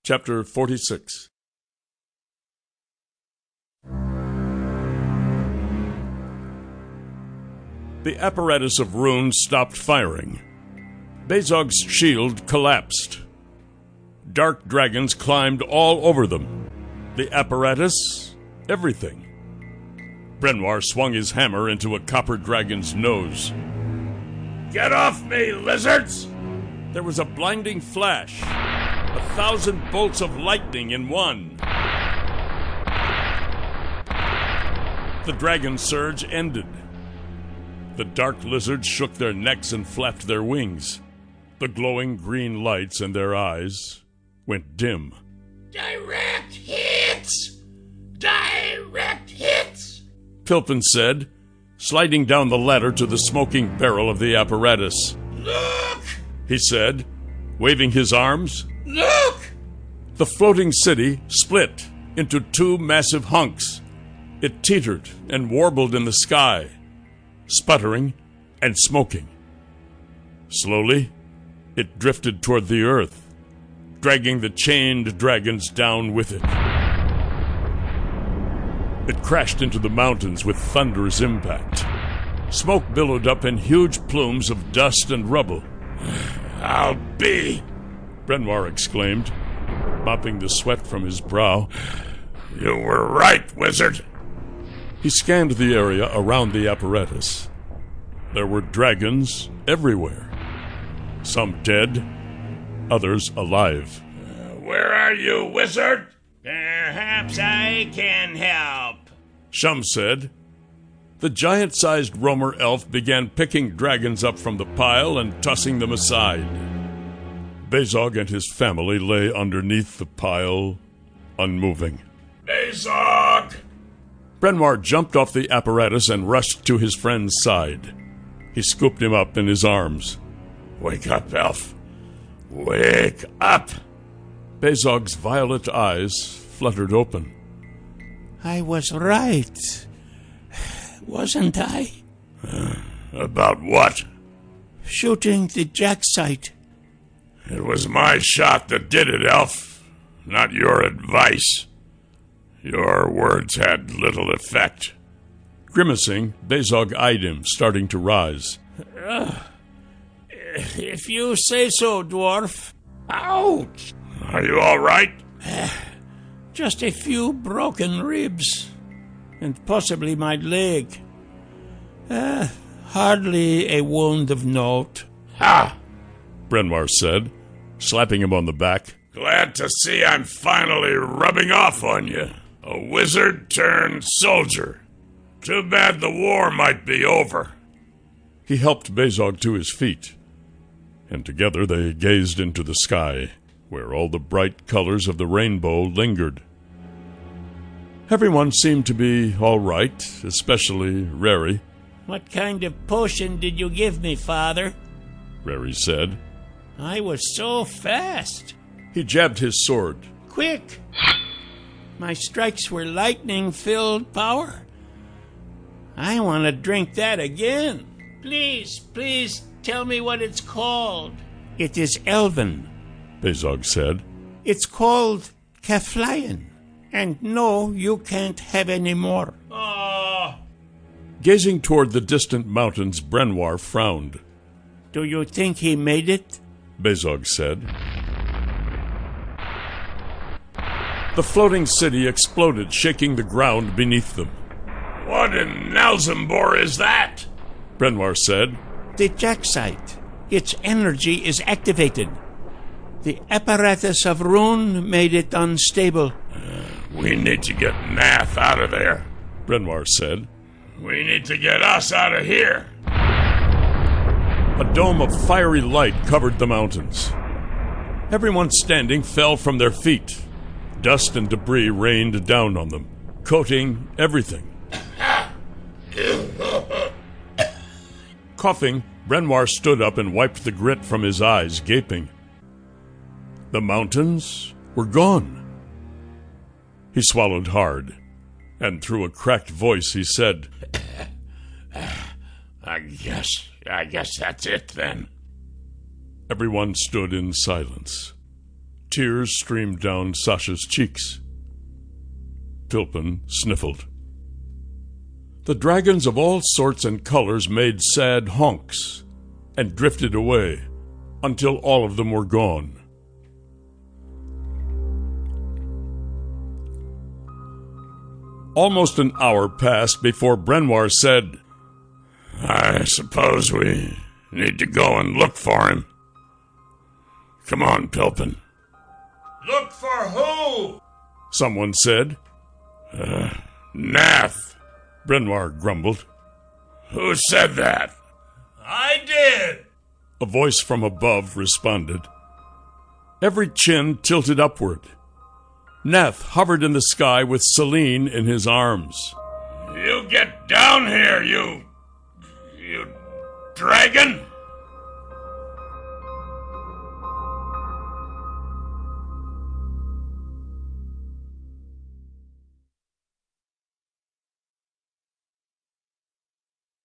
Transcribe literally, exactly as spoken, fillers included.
Chapter forty-six. The apparatus of Rune stopped firing. Bezog's shield collapsed. Dark dragons climbed all over them. The apparatus, everything. Brenoir swung his hammer into a copper dragon's nose. Get off me, lizards! There was a blinding flash. A thousand bolts of lightning in one. The dragon surge ended. The dark lizards shook their necks and flapped their wings. The glowing green lights in their eyes went dim. Direct hits! Direct hits! Pilpin said, sliding down the ladder to the smoking barrel of the apparatus. Look! He said, waving his arms. Look! The floating city split into two massive hunks. It teetered and warbled in the sky, sputtering and smoking. Slowly, it drifted toward the earth, dragging the chained dragons down with it. It crashed into the mountains with thunderous impact. Smoke billowed up in huge plumes of dust and rubble. I'll be... Brenoir exclaimed, mopping the sweat from his brow. You were right, wizard. He scanned the area around the apparatus. There were dragons everywhere. Some dead, others alive. Uh, where are you, wizard? Perhaps I can help, Shum said. The giant-sized roamer elf began picking dragons up from the pile and tossing them aside. Bezog and his family lay underneath the pile, unmoving. Bezog! Brenoir jumped off the apparatus and rushed to his friend's side. He scooped him up in his arms. Wake up, elf. Wake up! Bezog's violet eyes fluttered open. I was right, wasn't I? Uh, about what? Shooting the Jaxite. It was my shot that did it, elf, not your advice. Your words had little effect. Grimacing, Bezog eyed him, starting to rise. Uh, if you say so, dwarf. Ouch! Are you all right? Uh, just a few broken ribs, and possibly my leg. Uh, hardly a wound of note. Ha! Brenoir said, slapping him on the back. Glad to see I'm finally rubbing off on you. A wizard turned soldier. Too bad the war might be over. He helped Bezog to his feet, and together they gazed into the sky, where all the bright colors of the rainbow lingered. Everyone seemed to be all right, especially Rary. What kind of potion did you give me, father? Rary said. I was so fast. He jabbed his sword. Quick! My strikes were lightning-filled power. I want to drink that again. Please, please tell me what it's called. It is Elven, Bezog said. It's called Kaflion. And no, you can't have any more. Oh. Gazing toward the distant mountains, Brenoir frowned. Do you think he made it? Bezog said. The floating city exploded, shaking the ground beneath them. What in Nalzambor is that? Brenoir said. The Jaxite. Its energy is activated. The apparatus of Rune made it unstable. Uh, we need to get Nath out of there, Brenoir said. We need to get us out of here. A dome of fiery light covered the mountains. Everyone standing fell from their feet. Dust and debris rained down on them, coating everything. Coughing, Brenoir stood up and wiped the grit from his eyes, gaping. The mountains were gone. He swallowed hard, and through a cracked voice he said, I guess, I guess that's it then. Everyone stood in silence, Tears streamed down Sasha's cheeks. Pilpin sniffled. The dragons of all sorts and colors made sad honks and drifted away until all of them were gone. Almost an hour passed before Brenoir said, I suppose we need to go and look for him. Come on, Pilpin. Look for who? Someone said. Uh, Nath. Brenoir grumbled. Who said that? I did. A voice from above responded. Every chin tilted upward. Nath hovered in the sky with Celine in his arms. You get down here, you... you dragon!